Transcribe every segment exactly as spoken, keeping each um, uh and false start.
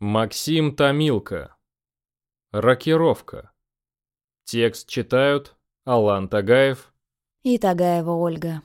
Максим Томилко. Рокировка. Текст читают Алан Тагаев и Тагаева Ольга.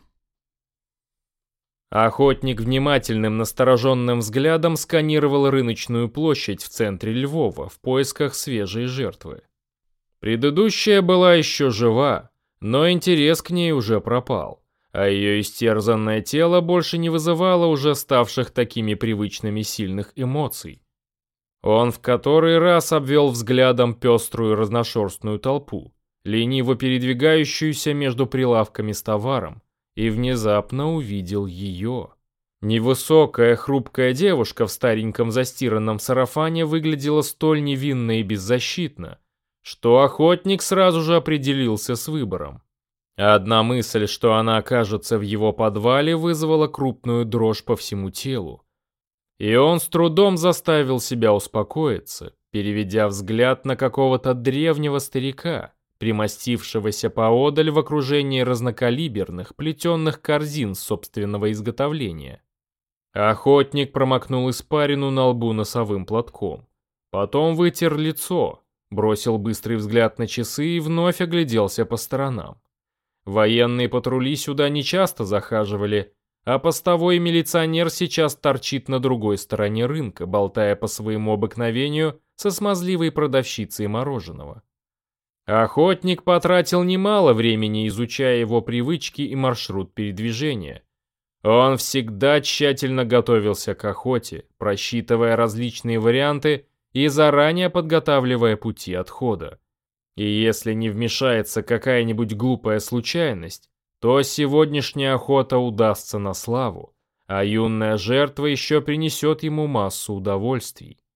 Охотник внимательным настороженным взглядом сканировал рыночную площадь в центре Львова в поисках свежей жертвы. Предыдущая была еще жива, но интерес к ней уже пропал, а ее истерзанное тело больше не вызывало уже ставших такими привычными сильных эмоций. Он в который раз обвел взглядом пеструю разношерстную толпу, лениво передвигающуюся между прилавками с товаром, и внезапно увидел ее. Невысокая, хрупкая девушка в стареньком застиранном сарафане выглядела столь невинно и беззащитно, что охотник сразу же определился с выбором. Одна мысль, что она окажется в его подвале, вызвала крупную дрожь по всему телу. И он с трудом заставил себя успокоиться, переведя взгляд на какого-то древнего старика, примостившегося поодаль в окружении разнокалиберных плетенных корзин собственного изготовления. Охотник промокнул испарину на лбу носовым платком. Потом вытер лицо, бросил быстрый взгляд на часы и вновь огляделся по сторонам. Военные патрули сюда нечасто захаживали, а постовой милиционер сейчас торчит на другой стороне рынка, болтая по своему обыкновению со смазливой продавщицей мороженого. Охотник потратил немало времени, изучая его привычки и маршрут передвижения. Он всегда тщательно готовился к охоте, просчитывая различные варианты и заранее подготавливая пути отхода. И если не вмешается какая-нибудь глупая случайность, то сегодняшняя охота удастся на славу, а юная жертва еще принесет ему массу удовольствий.